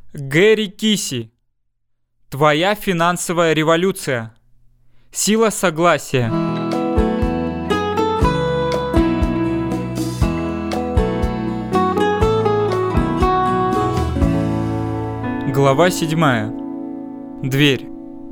Гэри Киси. Твоя финансовая революция. Сила согласия. Глава 7. Дверь.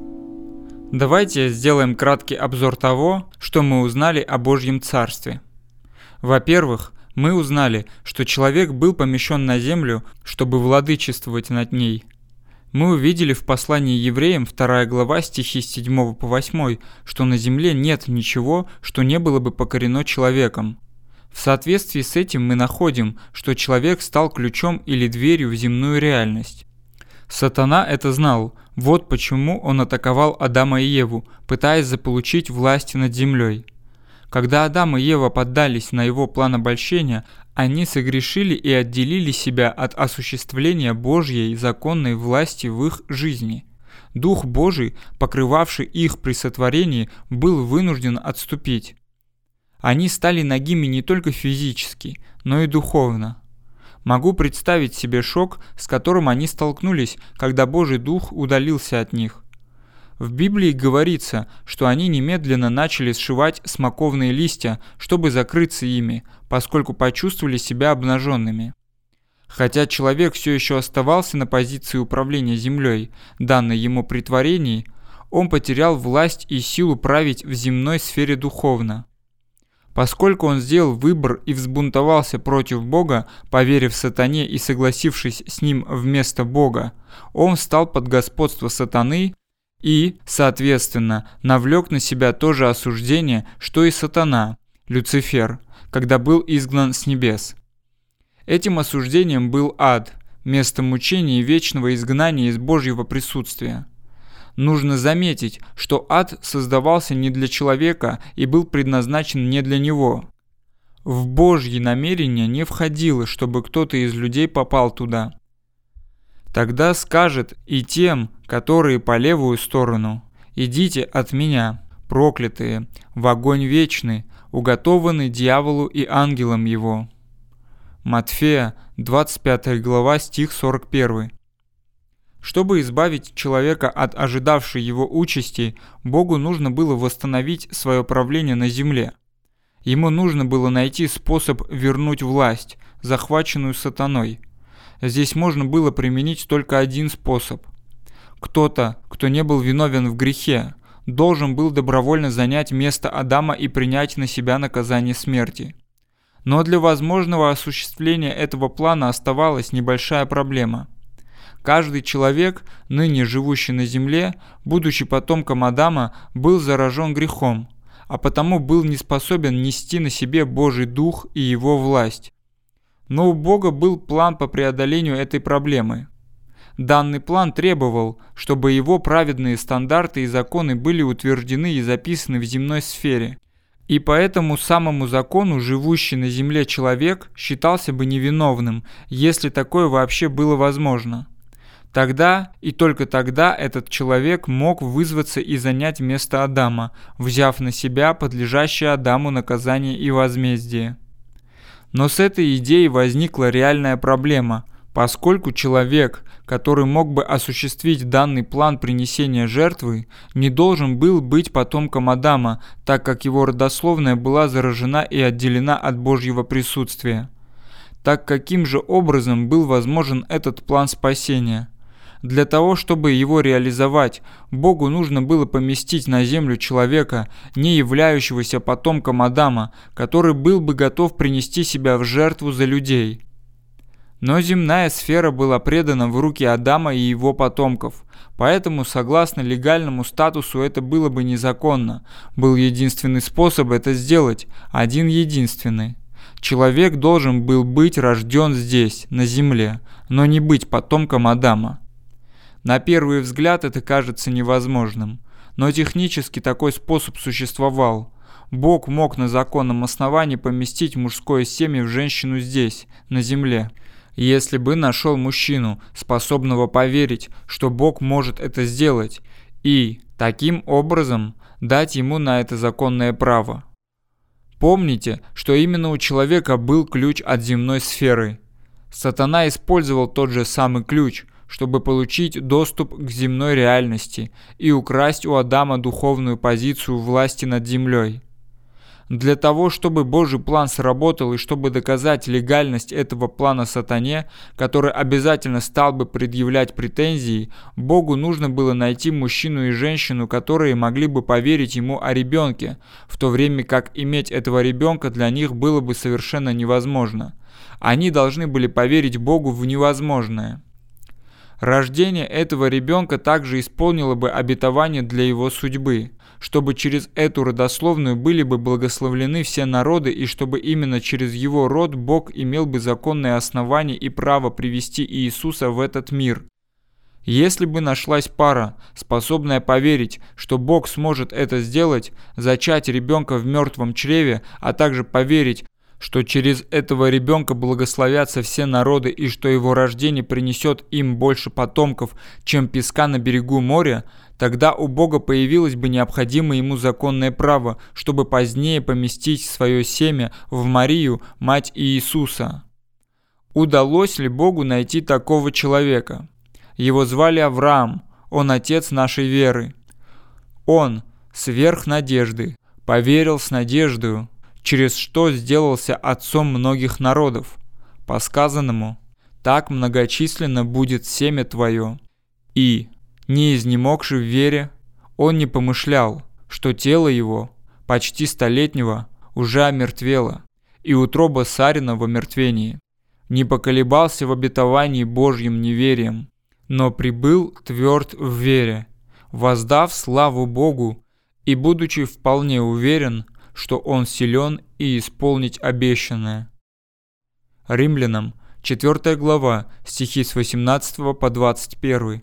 Давайте сделаем краткий обзор того, что мы узнали о Божьем Царстве. Во-первых, мы узнали, что человек был помещен на землю, чтобы владычествовать над ней. Мы увидели в послании Евреям 2 глава стихи с 7 по 8, что на земле нет ничего, что не было бы покорено человеком. В соответствии с этим мы находим, что человек стал ключом или дверью в земную реальность. Сатана это знал, вот почему он атаковал Адама и Еву, пытаясь заполучить власть над землей. Когда Адам и Ева поддались на его план обольщения, они согрешили и отделили себя от осуществления Божьей законной власти в их жизни. Дух Божий, покрывавший их при сотворении, был вынужден отступить. Они стали нагими не только физически, но и духовно. Могу представить себе шок, с которым они столкнулись, когда Божий Дух удалился от них. В Библии говорится, что они немедленно начали сшивать смоковные листья, чтобы закрыться ими, поскольку почувствовали себя обнаженными. Хотя человек все еще оставался на позиции управления землей, данной ему при творении, он потерял власть и силу править в земной сфере духовно. Поскольку он сделал выбор и взбунтовался против Бога, поверив сатане и согласившись с ним вместо Бога, он встал под господство сатаны и, соответственно, навлек на себя то же осуждение, что и сатана, Люцифер, когда был изгнан с небес. Этим осуждением был ад, место мучения и вечного изгнания из Божьего присутствия. Нужно заметить, что ад создавался не для человека и был предназначен не для него. В Божьи намерения не входило, чтобы кто-то из людей попал туда. Тогда скажет и тем, которые по левую сторону: «Идите от меня, проклятые, в огонь вечный, уготованный дьяволу и ангелам его». Матфея, 25 глава, стих 41. Чтобы избавить человека от ожидавшей его участи, Богу нужно было восстановить свое правление на земле. Ему нужно было найти способ вернуть власть, захваченную сатаной. Здесь можно было применить только один способ. Кто-то, кто не был виновен в грехе, должен был добровольно занять место Адама и принять на себя наказание смерти. Но для возможного осуществления этого плана оставалась небольшая проблема. Каждый человек, ныне живущий на земле, будучи потомком Адама, был заражен грехом, а потому был не способен нести на себе Божий Дух и Его власть. Но у Бога был план по преодолению этой проблемы. Данный план требовал, чтобы его праведные стандарты и законы были утверждены и записаны в земной сфере. И по этому самому закону живущий на земле человек считался бы невиновным, если такое вообще было возможно. Тогда и только тогда этот человек мог вызваться и занять место Адама, взяв на себя подлежащее Адаму наказание и возмездие. Но с этой идеей возникла реальная проблема, поскольку человек, который мог бы осуществить данный план принесения жертвы, не должен был быть потомком Адама, так как его родословная была заражена и отделена от Божьего присутствия. Так каким же образом был возможен этот план спасения? Для того, чтобы его реализовать, Богу нужно было поместить на землю человека, не являющегося потомком Адама, который был бы готов принести себя в жертву за людей. Но земная сфера была предана в руки Адама и его потомков, поэтому, согласно легальному статусу, это было бы незаконно. Был единственный способ это сделать, один единственный. Человек должен был быть рожден здесь, на земле, но не быть потомком Адама. На первый взгляд это кажется невозможным, но технически такой способ существовал. Бог мог на законном основании поместить мужское семя в женщину здесь, на земле. Если бы нашел мужчину, способного поверить, что Бог может это сделать, и, таким образом, дать ему на это законное право. Помните, что именно у человека был ключ от земной сферы. Сатана использовал тот же самый ключ, чтобы получить доступ к земной реальности и украсть у Адама духовную позицию власти над землей. Для того, чтобы Божий план сработал и чтобы доказать легальность этого плана сатане, который обязательно стал бы предъявлять претензии, Богу нужно было найти мужчину и женщину, которые могли бы поверить ему о ребенке, в то время как иметь этого ребенка для них было бы совершенно невозможно. Они должны были поверить Богу в невозможное. Рождение этого ребенка также исполнило бы обетование для его судьбы, чтобы через эту родословную были бы благословлены все народы и чтобы именно через его род Бог имел бы законное основание и право привести Иисуса в этот мир. Если бы нашлась пара, способная поверить, что Бог сможет это сделать, зачать ребенка в мертвом чреве, а также поверить, что через этого ребенка благословятся все народы и что его рождение принесет им больше потомков, чем песка на берегу моря, тогда у Бога появилось бы необходимое ему законное право, чтобы позднее поместить свое семя в Марию, мать Иисуса. Удалось ли Богу найти такого человека? Его звали Авраам, он отец нашей веры. Он, сверх надежды, поверил с надеждою, через что сделался отцом многих народов. По сказанному, так многочисленно будет семя твое. И, не изнемогши в вере, он не помышлял, что тело его, почти столетнего, уже омертвело, и утроба Сарина в омертвении. Не поколебался в обетовании Божьим неверием, но прибыл тверд в вере, воздав славу Богу и будучи вполне уверен, что он силен и исполнить обещанное. Римлянам, 4 глава, стихи с 18 по 21.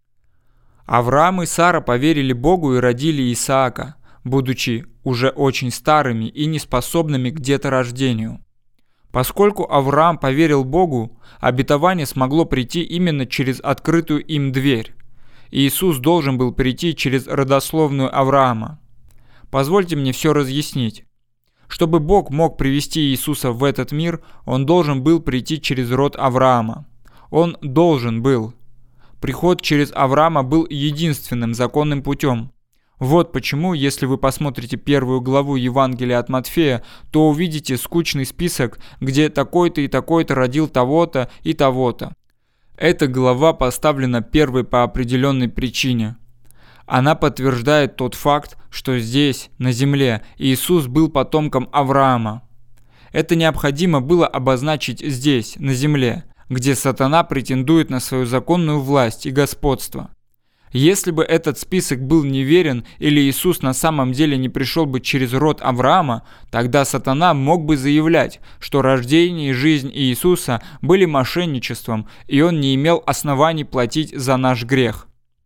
Авраам и Сара поверили Богу и родили Исаака, будучи уже очень старыми и неспособными к деторождению. Поскольку Авраам поверил Богу, обетование смогло прийти именно через открытую им дверь. Иисус должен был прийти через родословную Авраама. Позвольте мне все разъяснить. Чтобы Бог мог привести Иисуса в этот мир, Он должен был прийти через род Авраама. Он должен был. Приход через Авраама был единственным законным путем. Вот почему, если вы посмотрите первую главу Евангелия от Матфея, то увидите скучный список, где такой-то и такой-то родил того-то и того-то. Эта глава поставлена первой по определенной причине. Она подтверждает тот факт, что здесь, на земле, Иисус был потомком Авраама. Это необходимо было обозначить здесь, на земле, где сатана претендует на свою законную власть и господство. Если бы этот список был неверен или Иисус на самом деле не пришел бы через род Авраама, тогда сатана мог бы заявлять, что рождение и жизнь Иисуса были мошенничеством, и он не имел оснований платить за наш грех.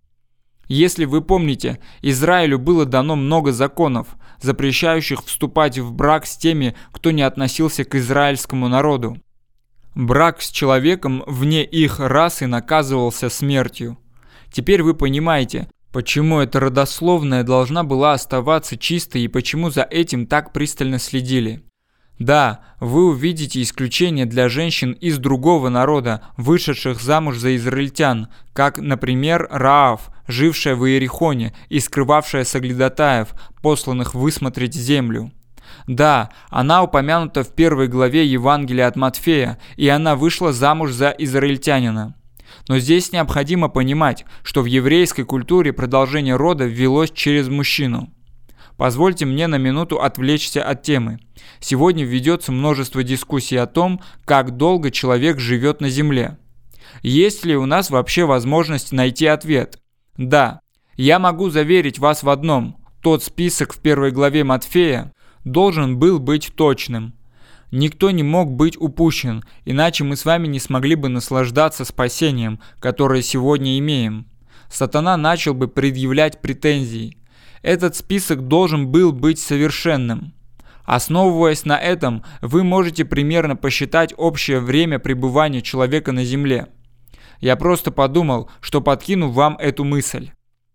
Если вы помните, Израилю было дано много законов, запрещающих вступать в брак с теми, кто не относился к израильскому народу. Брак с человеком вне их расы наказывался смертью. Теперь вы понимаете, почему эта родословная должна была оставаться чистой и почему за этим так пристально следили. Да, вы увидите исключения для женщин из другого народа, вышедших замуж за израильтян, как, например, Раав, жившая в Иерихоне и скрывавшая соглядатаев, посланных высмотреть землю. Да, она упомянута в первой главе Евангелия от Матфея, и она вышла замуж за израильтянина. Но здесь необходимо понимать, что в еврейской культуре продолжение рода велось через мужчину. Позвольте мне на минуту отвлечься от темы. Сегодня ведется множество дискуссий о том, как долго человек живет на земле. Есть ли у нас вообще возможность найти ответ? Да, я могу заверить вас в одном. Тот список в первой главе Матфея должен был быть точным. Никто не мог быть упущен, иначе мы с вами не смогли бы наслаждаться спасением, которое сегодня имеем. Сатана начал бы предъявлять претензии. Этот список должен был быть совершенным. Основываясь на этом, вы можете примерно посчитать общее время пребывания человека на земле. Я просто подумал, что подкину вам эту мысль.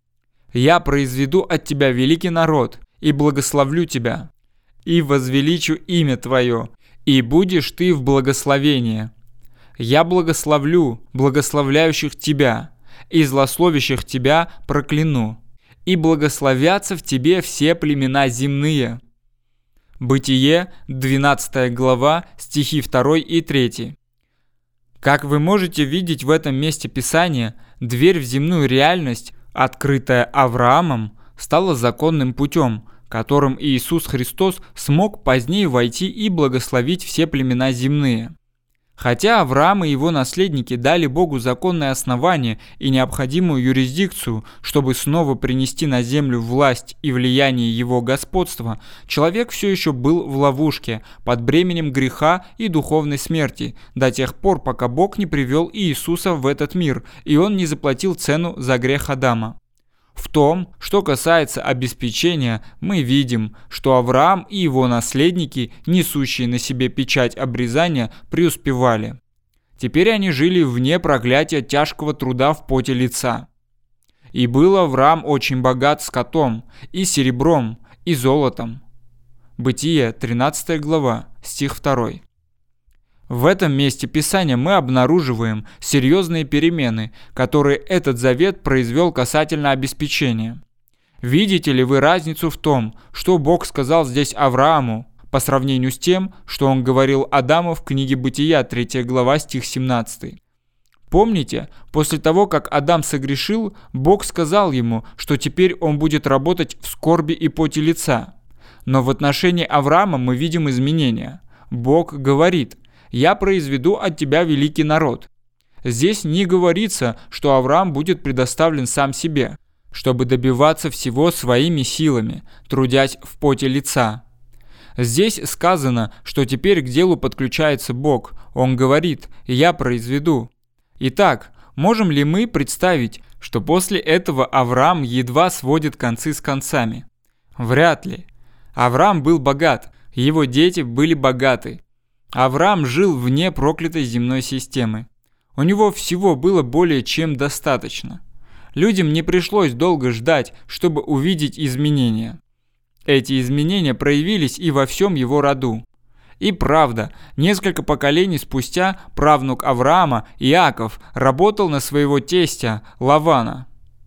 «Я произведу от тебя великий народ, и благословлю тебя, и возвеличу имя твое, и будешь ты в благословении. «Я благословлю благословляющих тебя, и злословящих тебя прокляну, и благословятся в тебе все племена земные». Бытие, 12 глава, стихи 2 и 3. Как вы можете видеть в этом месте Писания, дверь в земную реальность, открытая Авраамом, стала законным путем, которым Иисус Христос смог позднее войти и благословить все племена земные. Хотя Авраам и его наследники дали Богу законное основание и необходимую юрисдикцию, чтобы снова принести на землю власть и влияние его господства, человек все еще был в ловушке под бременем греха и духовной смерти до тех пор, пока Бог не привел Иисуса в этот мир, и он не заплатил цену за грех Адама. В том, что касается обеспечения, мы видим, что Авраам и его наследники, несущие на себе печать обрезания, преуспевали. Теперь они жили вне проклятия тяжкого труда в поте лица. «И был Авраам очень богат скотом, и серебром, и золотом». Бытие, 13 глава, стих 2. В этом месте Писания мы обнаруживаем серьезные перемены, которые этот завет произвел касательно обеспечения. Видите ли вы разницу в том, что Бог сказал здесь Аврааму, по сравнению с тем, что Он говорил Адаму в книге Бытия, 3 глава, стих 17? Помните, после того, как Адам согрешил, Бог сказал ему, что теперь он будет работать в скорби и поте лица. Но в отношении Авраама мы видим изменения. Бог говорит: «Я произведу от тебя великий народ». Здесь не говорится, что Авраам будет предоставлен сам себе, чтобы добиваться всего своими силами, трудясь в поте лица. Здесь сказано, что теперь к делу подключается Бог. Он говорит: «Я произведу». Итак, можем ли мы представить, что после этого Авраам едва сводит концы с концами? Вряд ли. Авраам был богат, его дети были богаты. Авраам жил вне проклятой земной системы. У него всего было более чем достаточно. Людям не пришлось долго ждать, чтобы увидеть изменения. Эти изменения проявились и во всем его роду. И правда, несколько поколений спустя правнук Авраама, Иаков, работал на своего тестя Лавана.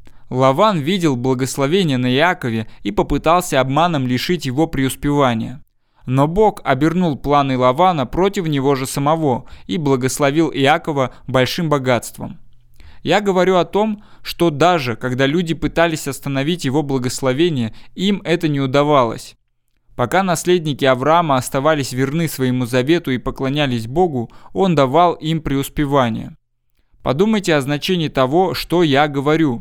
Лаван видел благословение на Иакове и попытался обманом лишить его преуспевания. Но Бог обернул планы Лавана против него же самого и благословил Иакова большим богатством. Я говорю о том, что даже когда люди пытались остановить его благословение, им это не удавалось. Пока наследники Авраама оставались верны своему завету и поклонялись Богу, он давал им преуспевание. Подумайте о значении того, что я говорю.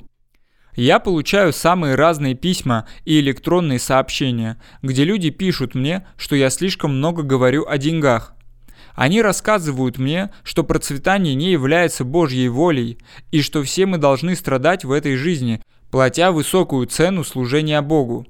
Я получаю самые разные письма и электронные сообщения, где люди пишут мне, что я слишком много говорю о деньгах. Они рассказывают мне, что процветание не является Божьей волей, и что все мы должны страдать в этой жизни, платя высокую цену служения Богу.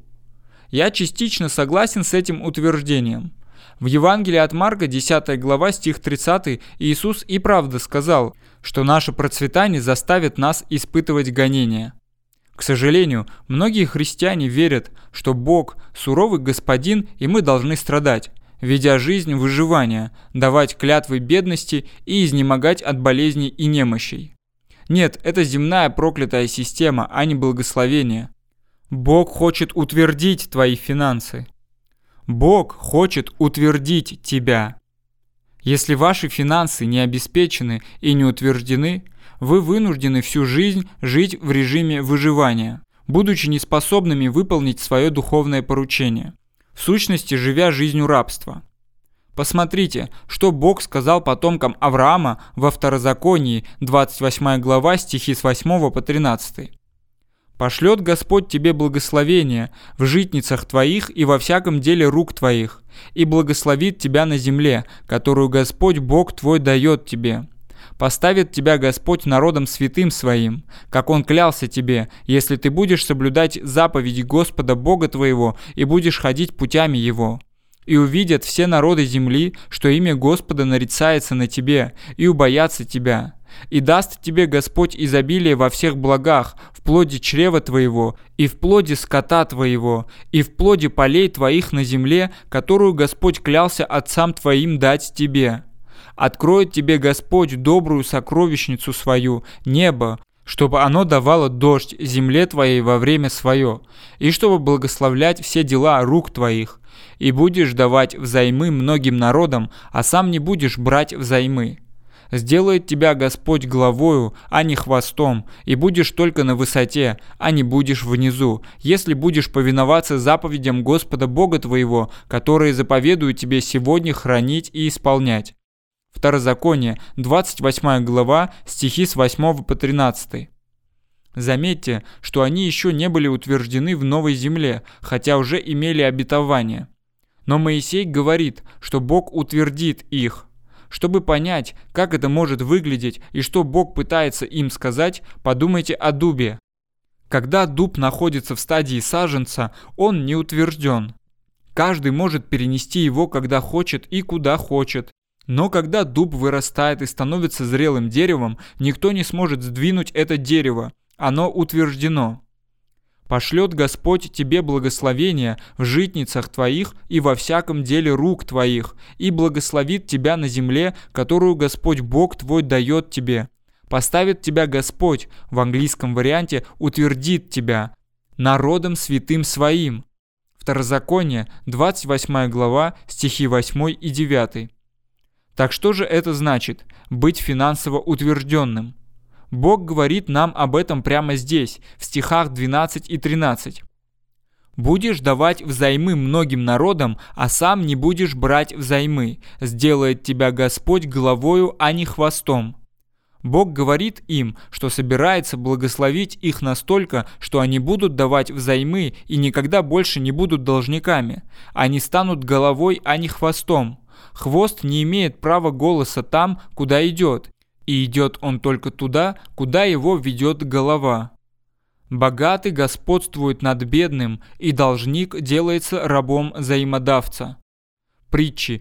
Я частично согласен с этим утверждением. В Евангелии от Марка, 10 глава, стих 30, Иисус и правда сказал, что наше процветание заставит нас испытывать гонения. К сожалению, многие христиане верят, что Бог – суровый господин, и мы должны страдать, ведя жизнь выживания, давать клятвы бедности и изнемогать от болезней и немощей. Нет, это земная проклятая система, а не благословение. Бог хочет утвердить твои финансы. Бог хочет утвердить тебя. Если ваши финансы не обеспечены и не утверждены, вы вынуждены всю жизнь жить в режиме выживания, будучи неспособными выполнить свое духовное поручение, в сущности, живя жизнью рабства. Посмотрите, что Бог сказал потомкам Авраама во Второзаконии, 28 глава, стихи с 8 по 13. «Пошлет Господь тебе благословение в житницах твоих и во всяком деле рук твоих, и благословит тебя на земле, которую Господь Бог твой дает тебе. Поставит тебя Господь народом святым своим, как Он клялся тебе, если ты будешь соблюдать заповеди Господа Бога твоего и будешь ходить путями Его. И увидят все народы земли, что имя Господа нарицается на тебе, и убоятся тебя. И даст тебе Господь изобилие во всех благах, в плоде чрева твоего, и в плоде скота твоего, и в плоде полей твоих на земле, которую Господь клялся отцам твоим дать тебе. Откроет тебе Господь добрую сокровищницу свою, небо, чтобы оно давало дождь земле твоей во время свое, и чтобы благословлять все дела рук твоих. И будешь давать взаймы многим народам, а сам не будешь брать взаймы. Сделает тебя Господь главою, а не хвостом, и будешь только на высоте, а не будешь внизу, если будешь повиноваться заповедям Господа Бога твоего, которые заповедую тебе сегодня хранить и исполнять». Второзаконие, 28 глава, стихи с 8 по 13. Заметьте, что они еще не были утверждены в новой земле, хотя уже имели обетование. Но Моисей говорит, что Бог утвердит их. Чтобы понять, как это может выглядеть и что Бог пытается им сказать, подумайте о дубе. Когда дуб находится в стадии саженца, он не утвержден. Каждый может перенести его, когда хочет и куда хочет. Но когда дуб вырастает и становится зрелым деревом, никто не сможет сдвинуть это дерево. Оно утверждено. «Пошлет Господь тебе благословение в житницах твоих и во всяком деле рук твоих, и благословит тебя на земле, которую Господь Бог твой дает тебе. Поставит тебя Господь, в английском варианте утвердит тебя, народом святым своим». Второзаконие, 28 глава, стихи 8 и 9. Так что же это значит – быть финансово утвержденным? Бог говорит нам об этом прямо здесь, в стихах 12 и 13. «Будешь давать взаймы многим народам, а сам не будешь брать взаймы. Сделает тебя Господь главою, а не хвостом». Бог говорит им, что собирается благословить их настолько, что они будут давать взаймы и никогда больше не будут должниками. Они станут головой, а не хвостом. Хвост не имеет права голоса там, куда идет. И идет он только туда, куда его ведет голова. Богатый господствует над бедным, и должник делается рабом взаимодавца. Притчи,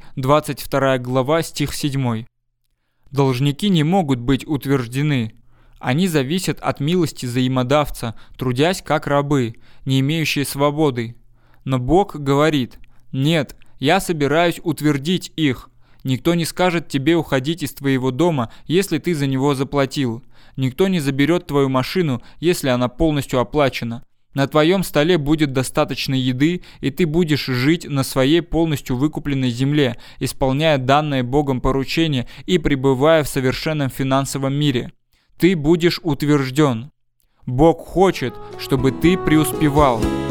22 глава, стих 7. Должники не могут быть утверждены. Они зависят от милости взаимодавца, трудясь как рабы, не имеющие свободы. Но Бог говорит: «Нет, я собираюсь утвердить их. Никто не скажет тебе уходить из твоего дома, если ты за него заплатил. Никто не заберет твою машину, если она полностью оплачена. На твоем столе будет достаточно еды, и ты будешь жить на своей полностью выкупленной земле, исполняя данное Богом поручение и пребывая в совершенном финансовом мире. Ты будешь утвержден. Бог хочет, чтобы ты преуспевал».